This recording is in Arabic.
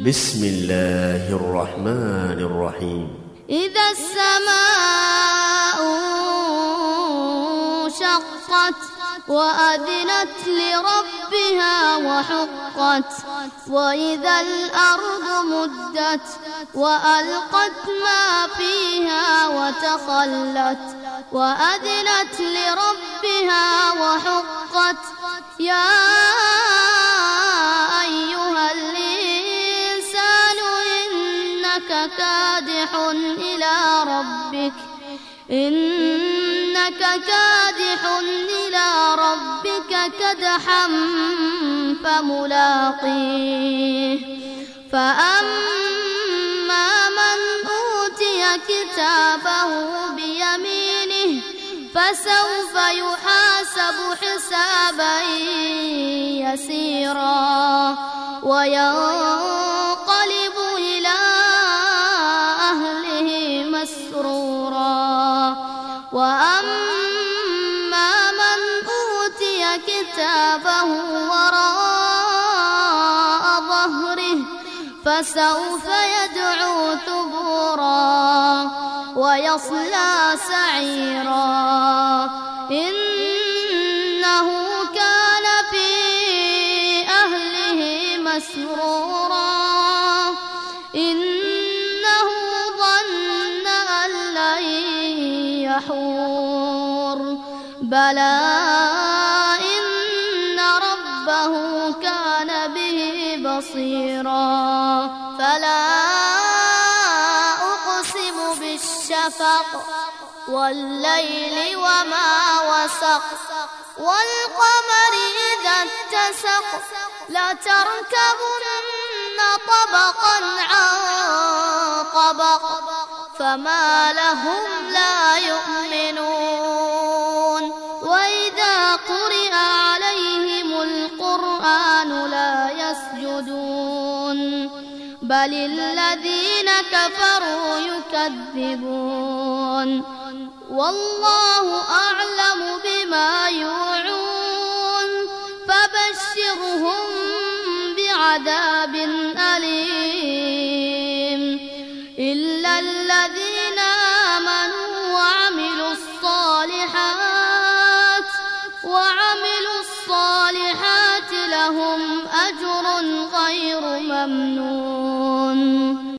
بسم الله الرحمن الرحيم. إذا السماء انشقت وأذنت لربها وحقت وإذا الأرض مدت وألقت ما فيها وتخلت وأذنت لربها وحقت يا أيها الإنسان إنك كادح إلى ربك كدحا فملاقيه فأما من أوتي كتابه بيمينه فسوف يحاسب حسابا يسيرا وينقلب إلى أهله مسرورا وأما من أوتي كتابه وراء ظهره فسوف يدعو ثبورا ويصلى سعيرا إنه كان في أهله مسرورا إنه ظن أن لن يحور بلى إن ربه كان به بصيرا فلا أقسم بالشفق والليل وما وسق والقمر إذا اتسق لتركبن طبقا عن طبق فما لهم لا يؤمنون وإذا قرئ عليهم القرآن لا يسجدون بل الذين كفروا يكذبون والله أعلم